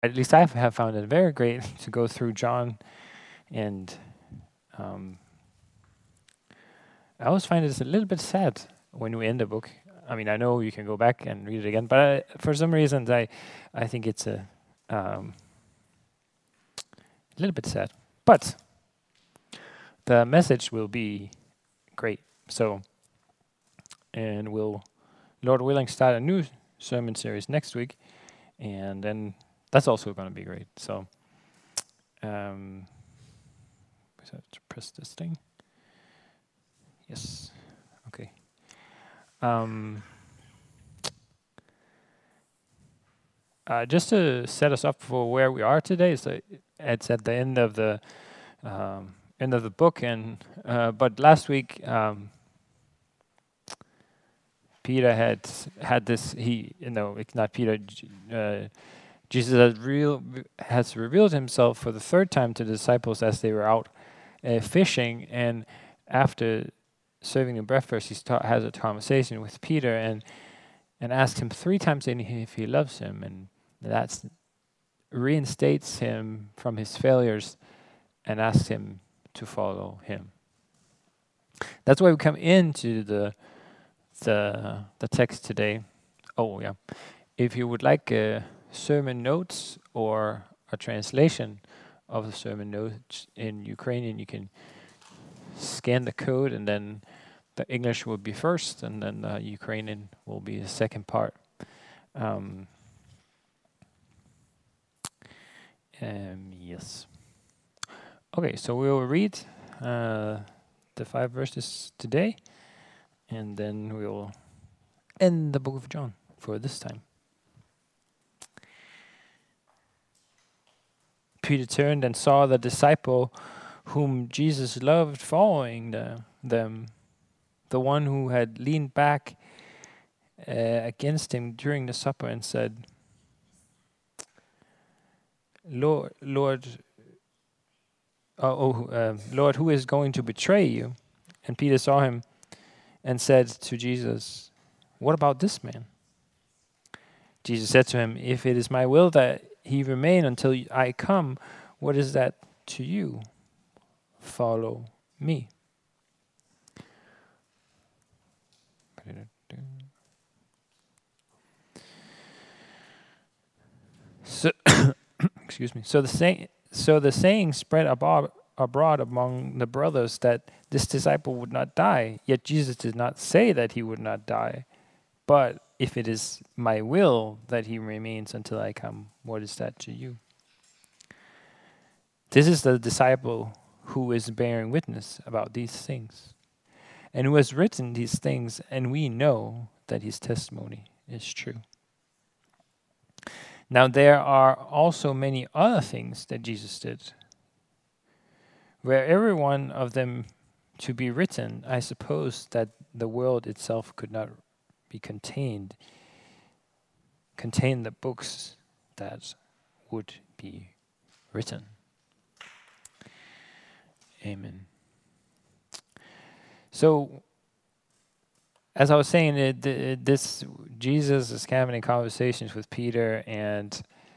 at least I have found it very great to go through John, and um, I always find it's a little bit sad when we end a book. I mean, I know you can go back and read it again, but for some reasons, I think it's a little bit sad. But the message will be great. So, and we'll, Lord willing, start a new sermon series next week, and then that's also going to be great. So, I have to press this thing. Yes. Okay. Just to set us up for where we are today, so it's at the end of the book, and but last week Peter had this. It's not Peter. Jesus has revealed himself for the third time to the disciples as they were out fishing, and after serving them breakfast, he has a conversation with Peter and asks him three times if he loves him, and that reinstates him from his failures and asks him to follow him. That's why we come into the text today. Oh yeah, if you would like sermon notes or a translation of the sermon notes in Ukrainian, you can scan the code, and then the English will be first, and then the Ukrainian will be the second part. Yes. Okay, so we will read the 5 verses today, and then we will end the book of John for this time. Peter turned and saw the disciple whom Jesus loved following them, the one who had leaned back against him during the supper and said, Lord, Lord, who is going to betray you? And Peter saw him and said to Jesus, what about this man? Jesus said to him, if it is my will that he remain until I come, what is that to you? Follow me. So, excuse me. So the saying spread abroad among the brothers that this disciple would not die. Yet Jesus did not say that he would not die. But if it is my will that he remains until I come, what is that to you? This is the disciple who is bearing witness about these things, and who has written these things, and we know that his testimony is true. Now there are also many other things that Jesus did. Were every one of them to be written, I suppose that the world itself could not be contain the books that would be written. Amen. So, as I was saying, this Jesus is having conversations with Peter, and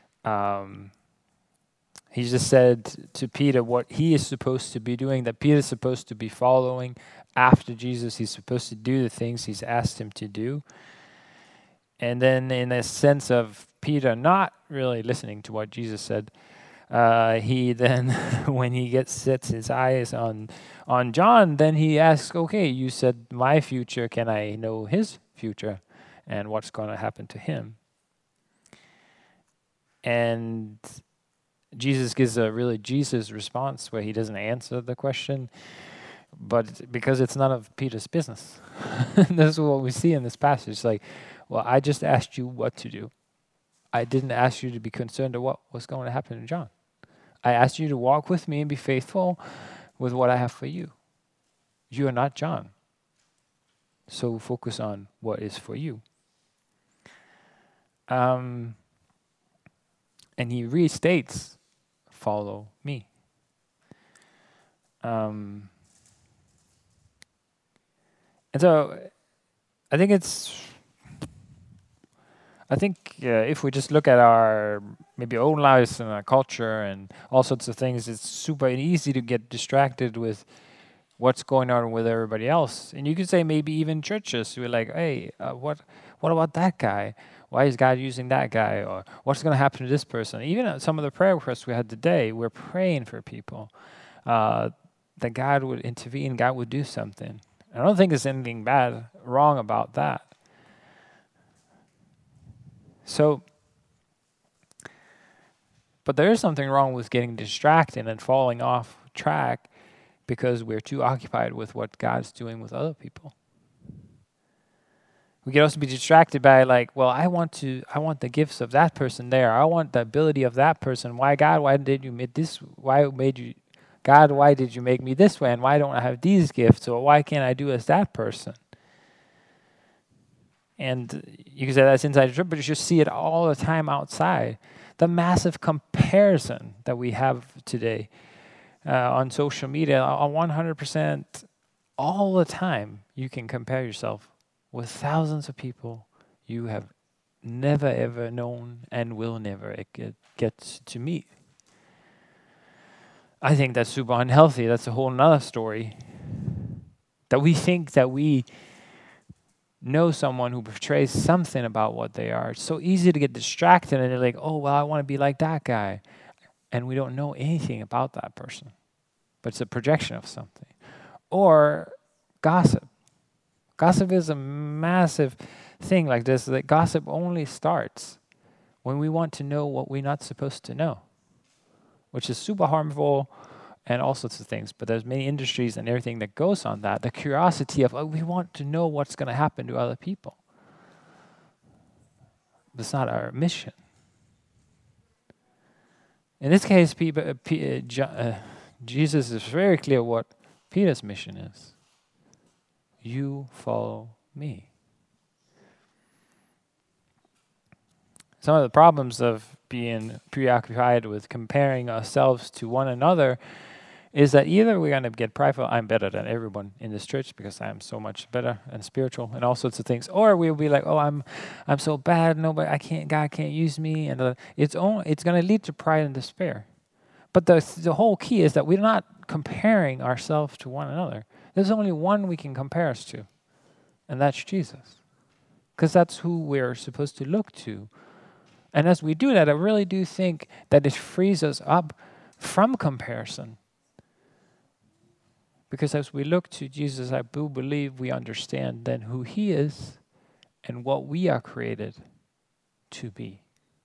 he just said to Peter what he is supposed to be doing, that Peter is supposed to be following after Jesus. He's supposed to do the things he's asked him to do. And then in a sense of Peter not really listening to what Jesus said, he then, when he sets his eyes on John, then he asks, okay, you said my future, can I know his future and what's going to happen to him? And Jesus gives a really Jesus response where he doesn't answer the question, but because it's none of Peter's business. This is what we see in this passage. Like, well, I just asked you what to do. I didn't ask you to be concerned of what was going to happen to John. I asked you to walk with me and be faithful with what I have for you. You are not John. So focus on what is for you. And he restates, follow me. And so I think I think if we just look at our maybe own lives and our culture and all sorts of things, it's super easy to get distracted with what's going on with everybody else. And you could say maybe even churches who are like, hey, what about that guy? Why is God using that guy? Or what's going to happen to this person? Even some of the prayer requests we had today, we're praying for people that God would intervene, God would do something. I don't think there's anything wrong about that. So, but there is something wrong with getting distracted and falling off track because we're too occupied with what God's doing with other people. We could also be distracted by like, well, I want the gifts of that person there. I want the ability of that person. Why God? Why did you make this? God, why did you make me this way? And why don't I have these gifts? Or why can't I do as that person? And you can say that's inside the church, but you just see it all the time outside. The massive comparison that we have today on social media, 100% all the time, you can compare yourself with thousands of people you have never ever known and will never get to meet. I think that's super unhealthy. That's a whole nother story. That we think that we know someone who portrays something about what they are. It's so easy to get distracted and they're like, oh, well, I want to be like that guy. And we don't know anything about that person. But it's a projection of something. Or gossip. Gossip is a massive thing like this. That gossip only starts when we want to know what we're not supposed to know, which is super harmful and all sorts of things. But there's many industries and everything that goes on that. The curiosity of, we want to know what's going to happen to other people. That's not our mission. In this case, Jesus is very clear what Peter's mission is. You follow me. Some of the problems of being preoccupied with comparing ourselves to one another is that either we're going to get prideful, I'm better than everyone in this church because I'm so much better and spiritual and all sorts of things, or we'll be like, oh, I'm so bad, God can't use me, and it's going to lead to pride and despair. But the whole key is that we're not comparing ourselves to one another. There's only one we can compare us to, and that's Jesus, because that's who we're supposed to look to. And as we do that, I really do think that it frees us up from comparison. Because as we look to Jesus, I do believe we understand then who he is and what we are created to be.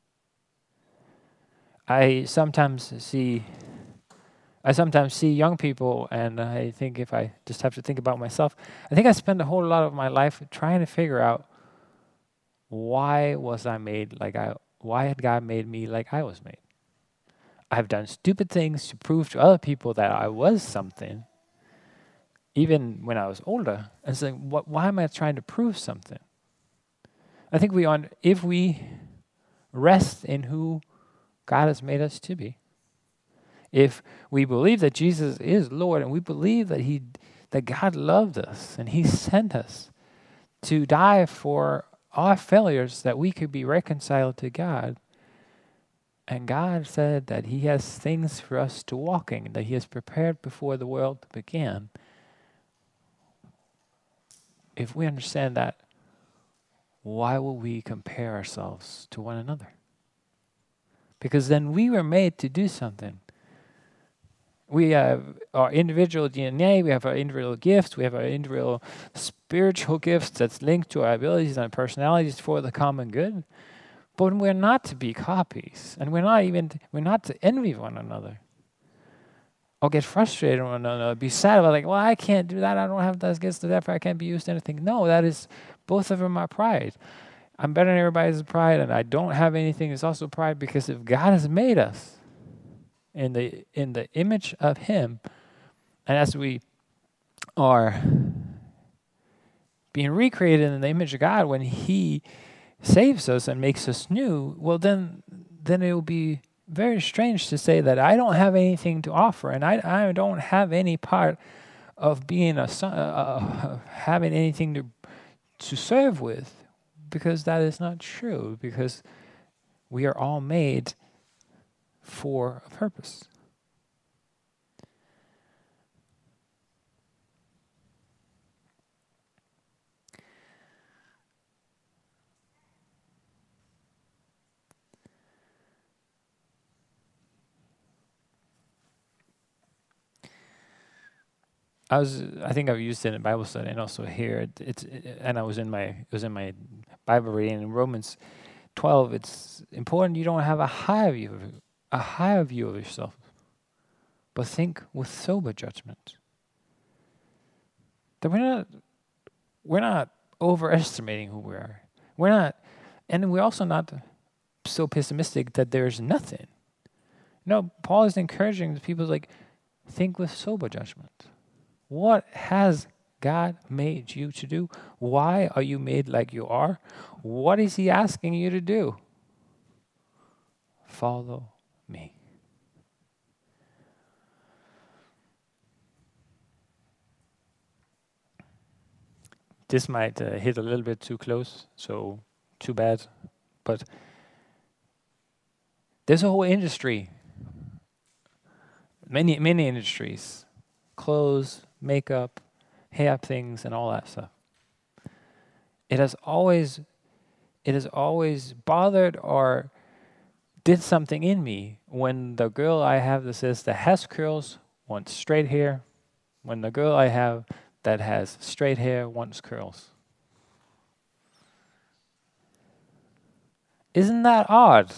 I sometimes see young people, and I think if I just have to think about myself, I think I spend a whole lot of my life trying to figure out why had God made me like I was made? I've done stupid things to prove to other people that I was something, even when I was older. And so why am I trying to prove something? I think if we rest in who God has made us to be, if we believe that Jesus is Lord, and we believe that God loved us and he sent us to die for our failures that we could be reconciled to God, and God said that he has things for us to walk in, that he has prepared before the world began. If we understand that, why will we compare ourselves to one another? Because then we were made to do something. We have our individual DNA, we have our individual gifts, we have our individual spiritual gifts that's linked to our abilities and our personalities for the common good. But we're not to be copies, and we're not to envy one another or get frustrated with one another, be sad about well, I can't do that, I don't have those gifts, therefore I can't be used to anything. No, that is, both of them are pride. I'm better than everybody's pride, and I don't have anything is also pride, because if God has made us in the image of him, and as we are being recreated in the image of God, when he saves us and makes us new, well then it will be very strange to say that I don't have anything to offer, and I don't have any part of being a son, having anything to serve with, because that is not true, because we are all made for a purpose. I think I've used it in Bible study and also here. And it was in my Bible reading in Romans 12. It's important you don't have a high view of yourself, but think with sober judgment. That we're not overestimating who we are. We're not, and we're also not so pessimistic that there's nothing. No, Paul is encouraging the people like, think with sober judgment. What has God made you to do? Why are you made like you are? What is he asking you to do? Follow me. This might hit a little bit too close, so too bad. But there's a whole industry, many industries, clothes, makeup, hair things, and all that stuff. It has always bothered or did something in me when the girl I have that says that has curls wants straight hair, when the girl I have that has straight hair wants curls. Isn't that odd?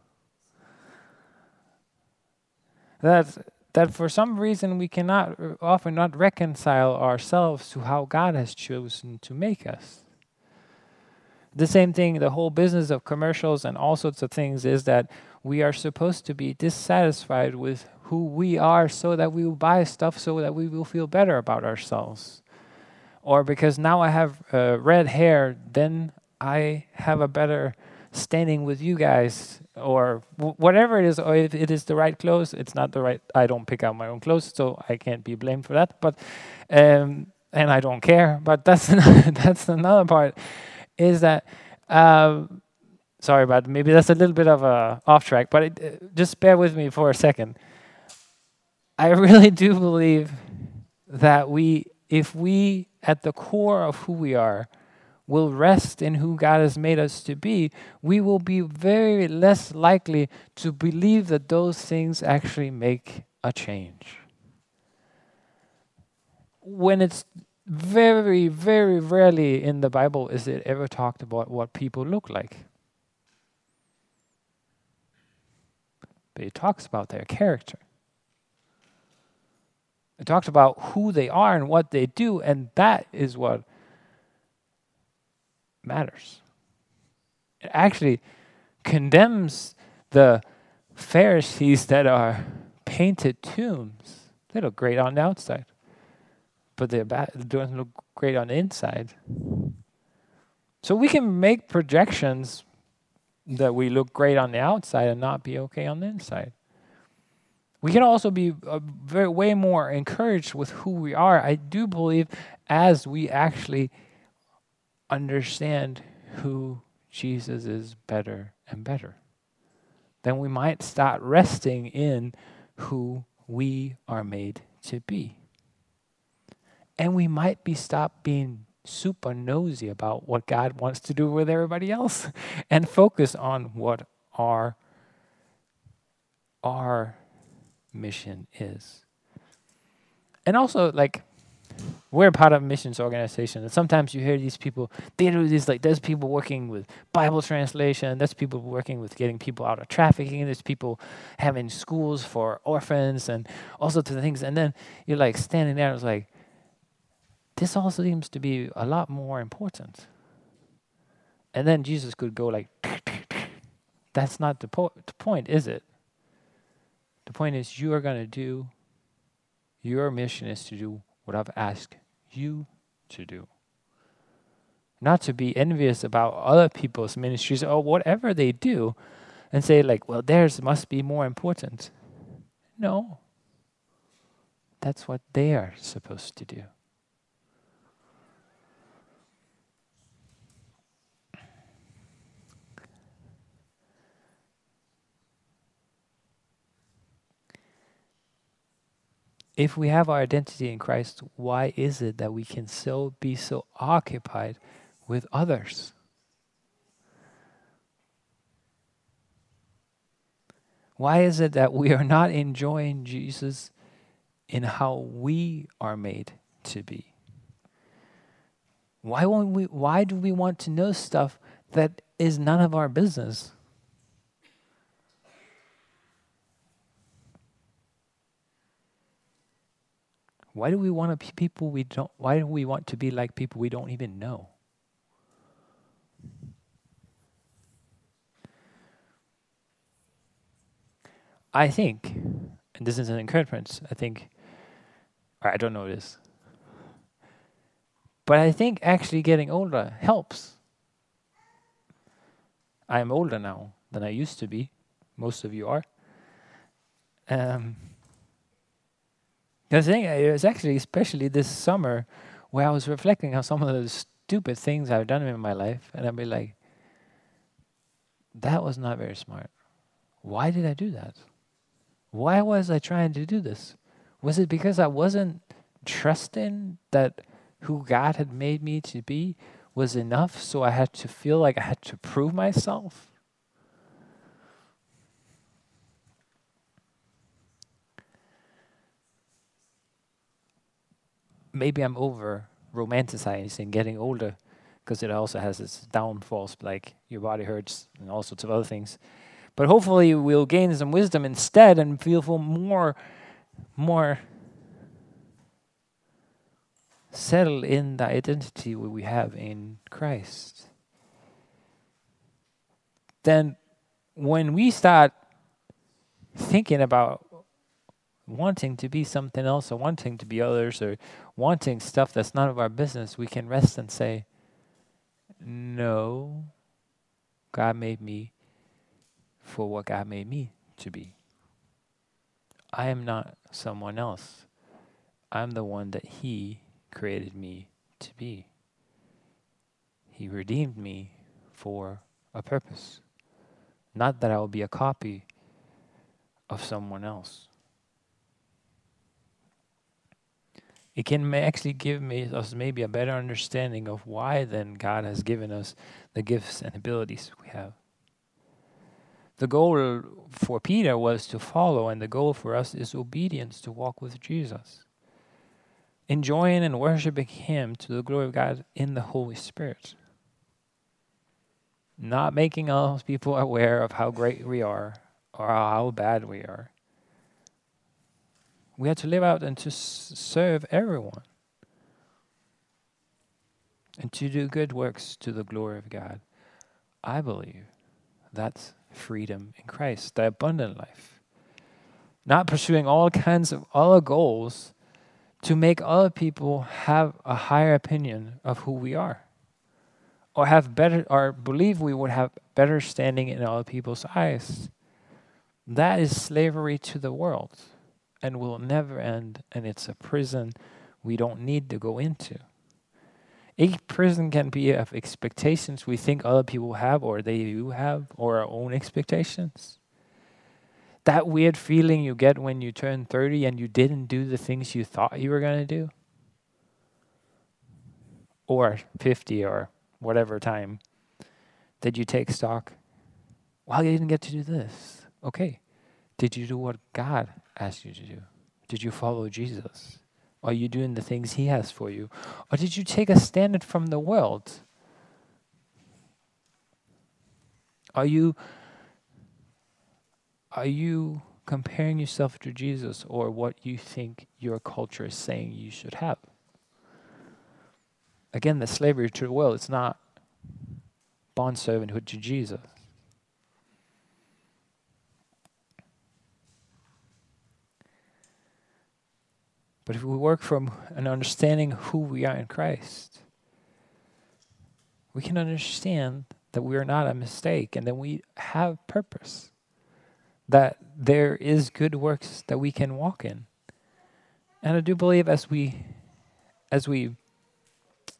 That for some reason we cannot often not reconcile ourselves to how God has chosen to make us. The same thing, the whole business of commercials and all sorts of things is that we are supposed to be dissatisfied with who we are so that we will buy stuff so that we will feel better about ourselves. Or because now I have red hair, then I have a better standing with you guys, or whatever it is, or if it is the right clothes, it's not the right, I don't pick out my own clothes, so I can't be blamed for that, but, and I don't care, but that's another part, is that, sorry about it, maybe that's a little bit of a off track, but just bear with me for a second. I really do believe that if we, at the core of who we are, will rest in who God has made us to be, we will be very less likely to believe that those things actually make a change. When it's very, very rarely in the Bible is it ever talked about what people look like. But it talks about their character. It talks about who they are and what they do, and that is what matters. It actually condemns the Pharisees that are painted tombs. They look great on the outside, but they don't look great on the inside. So we can make projections that we look great on the outside and not be okay on the inside. We can also be way more encouraged with who we are. I do believe as we actually understand who Jesus is better and better, then we might start resting in who we are made to be. And we might stop being super nosy about what God wants to do with everybody else and focus on what our mission is. And also, like, we're part of a missions organization, and sometimes you hear these people, they do this, like, there's people working with Bible translation, there's people working with getting people out of trafficking, there's people having schools for orphans, and all sorts of things, and then you're like standing there and it's like, this all seems to be a lot more important. And then Jesus could go like, that's not the point, is it? The point is you are going to do, your mission is to do what I've asked you to do. Not to be envious about other people's ministries or whatever they do and say like, well, theirs must be more important. No. That's what they are supposed to do. If we have our identity in Christ, why is it that we can still be so occupied with others? Why is it that we are not enjoying Jesus in how we are made to be? Why do we want to know stuff that is none of our business? Why do we want to be people we don't why do we want to be like people we don't even know? I think, and this is an encouragement, or I don't know this, but I think actually getting older helps. I'm older now than I used to be. Most of you are. The thing is actually, especially this summer, where I was reflecting on some of the stupid things I've done in my life, and I'd be like, that was not very smart. Why did I do that? Why was I trying to do this? Was it because I wasn't trusting that who God had made me to be was enough, so I had to feel like I had to prove myself? Maybe I'm over romanticizing getting older, because it also has its downfalls, like your body hurts and all sorts of other things. But hopefully we'll gain some wisdom instead and feel more settled in the identity we have in Christ. Then when we start thinking about wanting to be something else, or wanting to be others, or wanting stuff that's none of our business, we can rest and say, no, God made me for what God made me to be. I am not someone else. I'm the one that He created me to be. He redeemed me for a purpose. Not that I will be a copy of someone else. It can actually give us maybe a better understanding of why then God has given us the gifts and abilities we have. The goal for Peter was to follow, and the goal for us is obedience, to walk with Jesus. Enjoying and worshiping Him to the glory of God in the Holy Spirit. Not making all people aware of how great we are or how bad we are. We have to live out and to serve everyone. And to do good works to the glory of God. I believe that's freedom in Christ, the abundant life. Not pursuing all kinds of other goals to make other people have a higher opinion of who we are. Or have better, or believe we would have better standing in other people's eyes. That is slavery to the world and will never end, and it's a prison we don't need to go into. A prison can be of expectations we think other people have, or they do have, or our own expectations. That weird feeling you get when you turn 30 and you didn't do the things you thought you were going to do. Or 50 or whatever time that you take stock. Well, you didn't get to do this. Okay. Did you do what God asked you to do? Did you follow Jesus? Are you doing the things He has for you? Or did you take a stand from the world? Are you comparing yourself to Jesus or what you think your culture is saying you should have? Again, the slavery to the world, it's not bondservanthood to Jesus. But if we work from an understanding who we are in Christ, we can understand that we are not a mistake and that we have purpose. That there is good works that we can walk in. And I do believe as we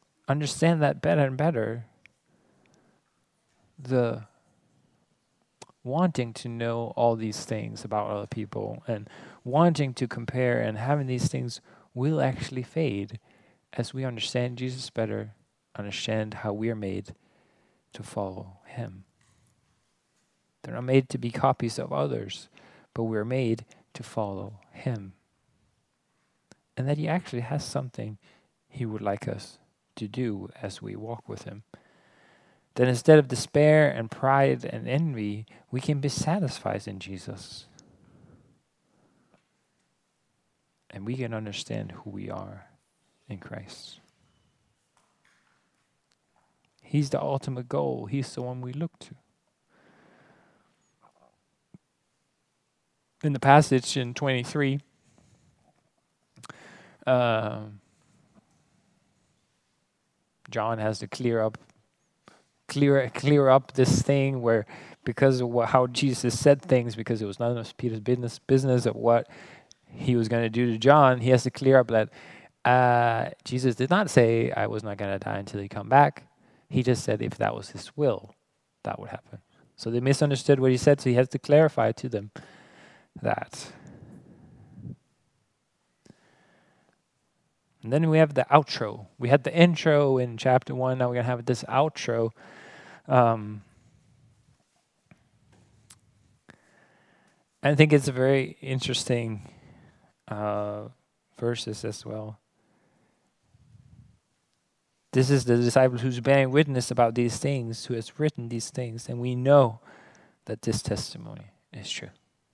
understand that better and better, the wanting to know all these things about other people and wanting to compare and having these things will actually fade as we understand Jesus better, understand how we are made to follow him. They're not made to be copies of others, but we're made to follow him. And that he actually has something he would like us to do as we walk with him. That instead of despair and pride and envy, we can be satisfied in Jesus. And we can understand who we are in Christ. He's the ultimate goal. He's the one we look to. In the passage in 23, John has to clear up this thing where, because of how Jesus said things, because it was none of Peter's business of what he was going to do to John, he has to clear up that Jesus did not say, I was not going to die until he come back. He just said if that was his will, that would happen. So they misunderstood what he said, so he has to clarify to them that. And then we have the outro. We had the intro in chapter 1. Now we're going to have this outro. I think it's a very interesting verses as well. This is the disciple who's bearing witness about these things, who has written these things, and we know that this testimony is true.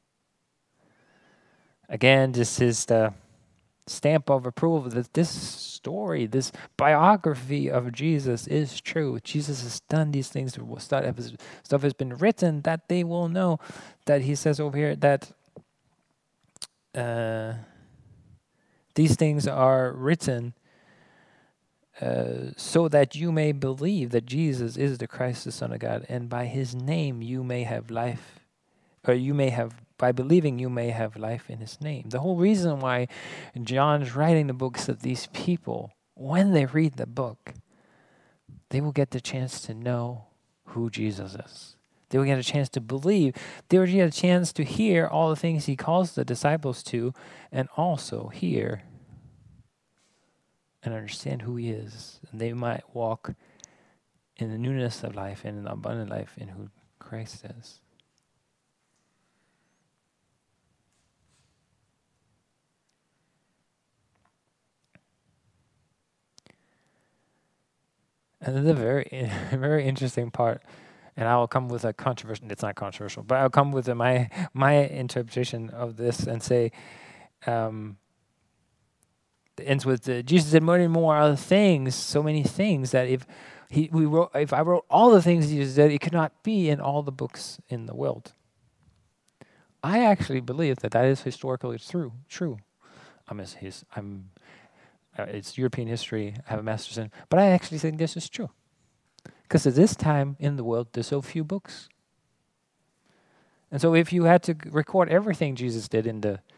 Again, this is the stamp of approval that this story, this biography of Jesus is true. Jesus has done these things. Stuff has been written that they will know. That he says over here that these things are written so that you may believe that Jesus is the Christ, the Son of God, and by his name you may have life, or by believing you may have life in his name. The whole reason why John's writing the book is that these people, when they read the book, they will get the chance to know who Jesus is. They will get a chance to believe. They will get a chance to hear all the things he calls the disciples to, and also hear and understand who he is. And they might walk in the newness of life and in the abundant life in who Christ is. And then the very, very interesting part, and I will come with a controversial, it's not controversial, but I'll come with my interpretation of this and say, it ends with Jesus did more and more other things, so many things that if I wrote all the things Jesus did, it could not be in all the books in the world. I actually believe that is historically true. It's European history. I have a master's in, but I actually think this is true. Because at this time in the world, there's so few books. And so if you had to record everything Jesus did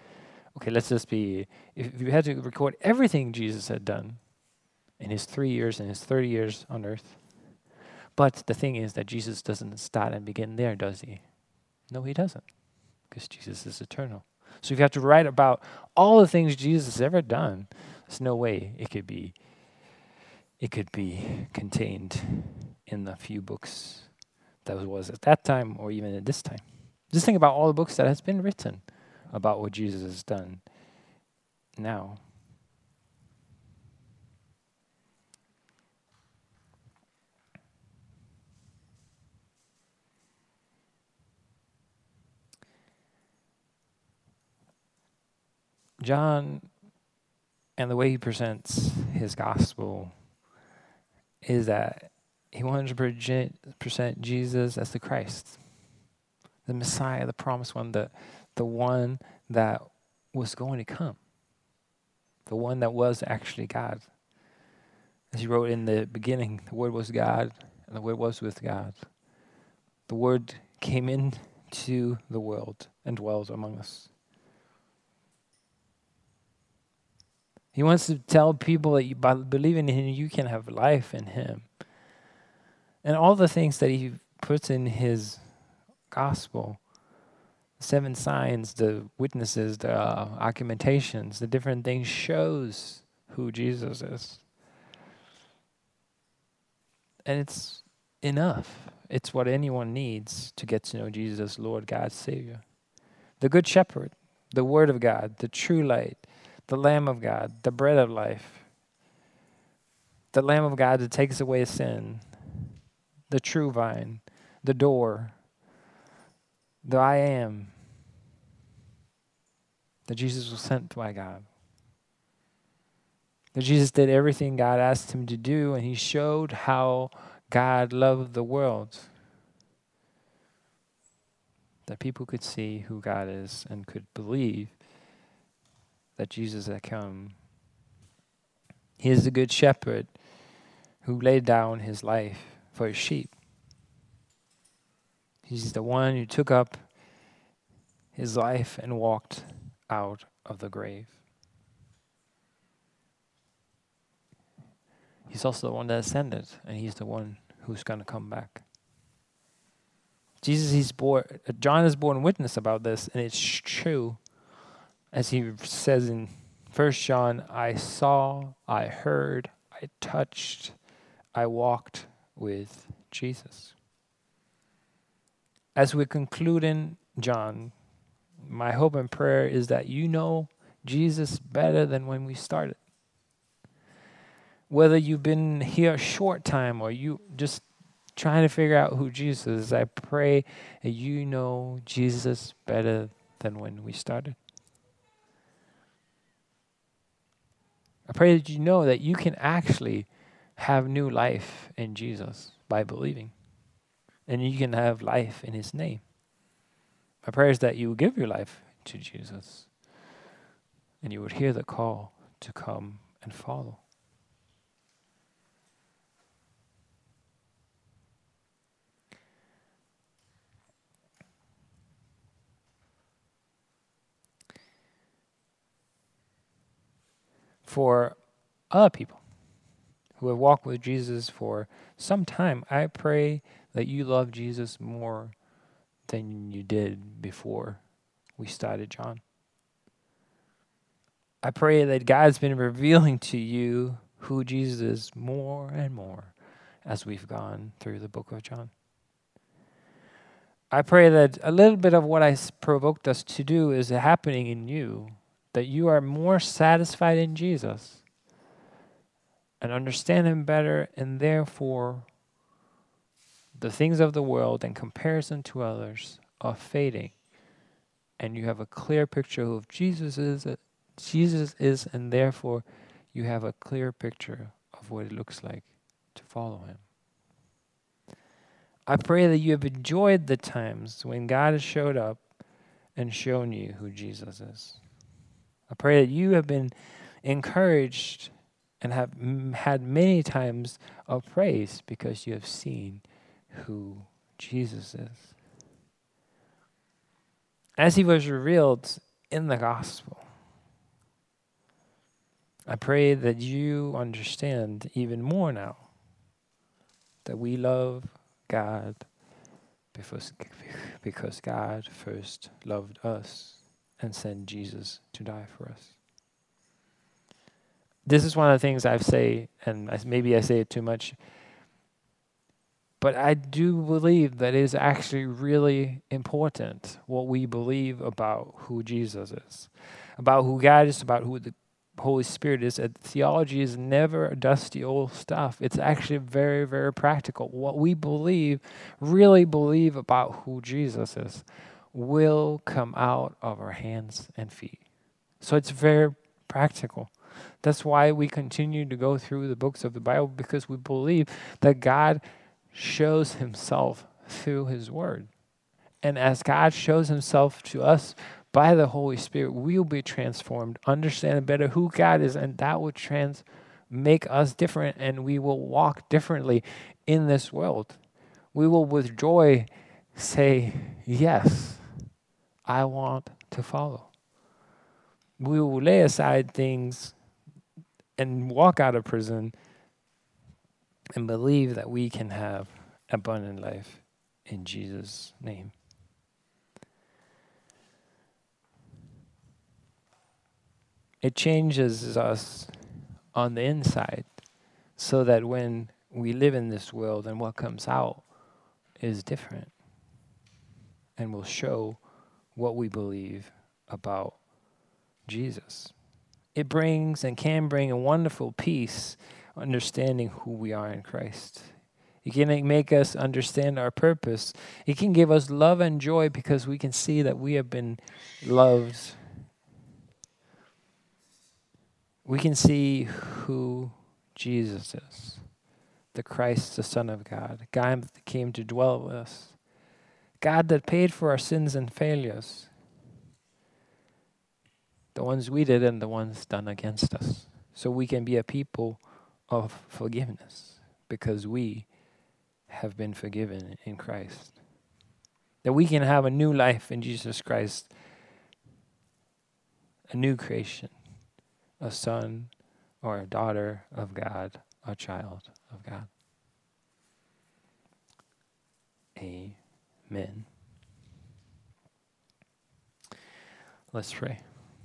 if you had to record everything Jesus had done in his 3 years and his 30 years on earth, but the thing is that Jesus doesn't start and begin there, does he? No, he doesn't, because Jesus is eternal. So if you have to write about all the things Jesus has ever done, there's no way it could be contained in the few books that was at that time or even at this time. Just think about all the books that has been written about what Jesus has done now. John, and the way he presents his gospel is that he wanted to present Jesus as the Christ, the Messiah, the promised one, the one that was going to come, the one that was actually God. As he wrote in the beginning, the Word was God, and the Word was with God. The Word came into the world and dwelt among us. He wants to tell people that by believing in him, you can have life in him. And all the things that he puts in his gospel, 7 signs, the witnesses, the argumentations, the different things shows who Jesus is. And it's enough. It's what anyone needs to get to know Jesus, Lord, God, Savior. The Good Shepherd, the Word of God, the true light, the Lamb of God, the bread of life, the Lamb of God that takes away sin, the true vine, the door, the I am, that Jesus was sent by God. That Jesus did everything God asked him to do, and he showed how God loved the world. That people could see who God is and could believe that Jesus had come. He is the good shepherd who laid down his life for his sheep. He's the one who took up his life and walked out of the grave. He's also the one that ascended, and he's the one who's going to come back. John is born witness about this, and it's true. As he says in 1 John, I saw, I heard, I touched, I walked with Jesus. As we conclude in John, my hope and prayer is that you know Jesus better than when we started. Whether you've been here a short time or you just trying to figure out who Jesus is, I pray that you know Jesus better than when we started. I pray that you know that you can actually have new life in Jesus by believing. And you can have life in his name. My prayer is that you will give your life to Jesus. And you would hear the call to come and follow. For other people who have walked with Jesus for some time, I pray that you love Jesus more than you did before we started, John. I pray that God's been revealing to you who Jesus is more and more as we've gone through the book of John. I pray that a little bit of what I provoked us to do is happening in you, that you are more satisfied in Jesus and understand him better, and therefore the things of the world in comparison to others are fading, and you have a clear picture of who Jesus is, and therefore you have a clear picture of what it looks like to follow him. I pray that you have enjoyed the times when God has showed up and shown you who Jesus is. I pray that you have been encouraged and have had many times of praise because you have seen who Jesus is. As he was revealed in the gospel, I pray that you understand even more now that we love God because God first loved us and sent Jesus to die for us. This is one of the things I say, and maybe I say it too much, but I do believe that it is actually really important what we believe about who Jesus is, about who God is, about who the Holy Spirit is. Theology is never dusty old stuff. It's actually very, very practical. What we really believe about who Jesus is, will come out of our hands and feet. So it's very practical. That's why we continue to go through the books of the Bible, because we believe that God shows himself through his word. And as God shows himself to us by the Holy Spirit, we will be transformed, understand better who God is, and that will make us different, and we will walk differently in this world. We will with joy say, yes, I want to follow. We will lay aside things and walk out of prison and believe that we can have abundant life in Jesus' name. It changes us on the inside so that when we live in this world and what comes out is different and will show what we believe about Jesus. It brings and can bring a wonderful peace, understanding who we are in Christ. It can make us understand our purpose. It can give us love and joy because we can see that we have been loved. We can see who Jesus is, the Christ, the Son of God, God that came to dwell with us, God that paid for our sins and failures, the ones we did and the ones done against us, so we can be a people of forgiveness because we have been forgiven in Christ. That we can have a new life in Jesus Christ, a new creation, a son or a daughter of God, a child of God. Amen. Let's pray.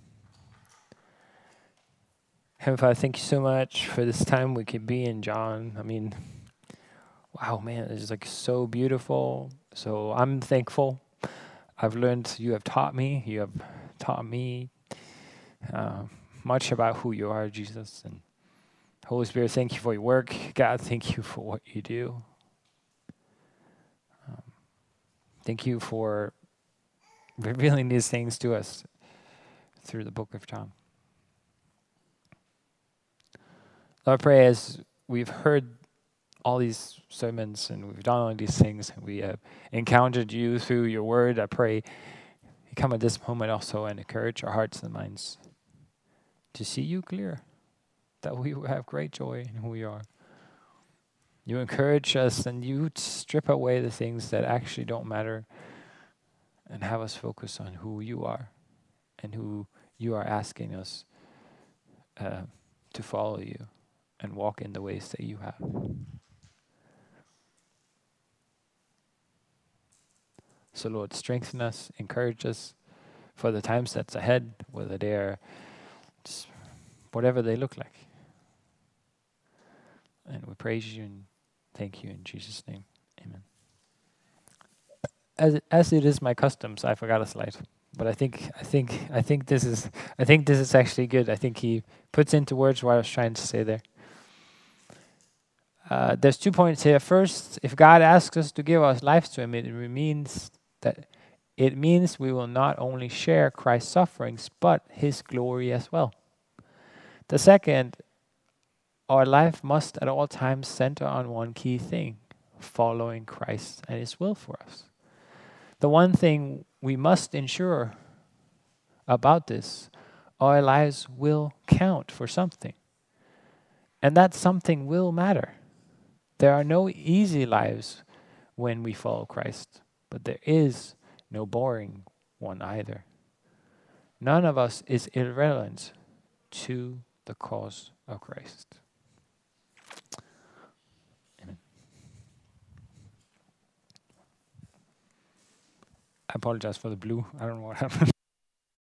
Heavenly Father, thank you so much for this time we could be in John. I mean, wow, man, it's like so beautiful. So I'm thankful. I've learned, you have taught me much about who you are, Jesus. And Holy Spirit, thank you for your work. God, thank you for what you do. Thank you for revealing these things to us through the book of John. Lord, I pray as we've heard all these sermons and we've done all these things and we have encountered you through your word, I pray you come at this moment also and encourage our hearts and minds to see you clear, that we will have great joy in who we are. You encourage us and you strip away the things that actually don't matter and have us focus on who you are and who you are asking us to follow you and walk in the ways that you have. So Lord, strengthen us, encourage us for the times that's ahead, whether they are just whatever they look like. And we praise you and thank you in Jesus' name. Amen. As it is my customs, I forgot a slide. But I think this is actually good. I think he puts into words what I was trying to say there. There's 2 points here. First, if God asks us to give our lives to him, it means we will not only share Christ's sufferings, but his glory as well. The second, our life must at all times center on one key thing, following Christ and his will for us. The one thing we must ensure about this, our lives will count for something. And that something will matter. There are no easy lives when we follow Christ, but there is no boring one either. None of us is irrelevant to the cause of Christ. Amen. I apologize for the blue. I don't know what happened.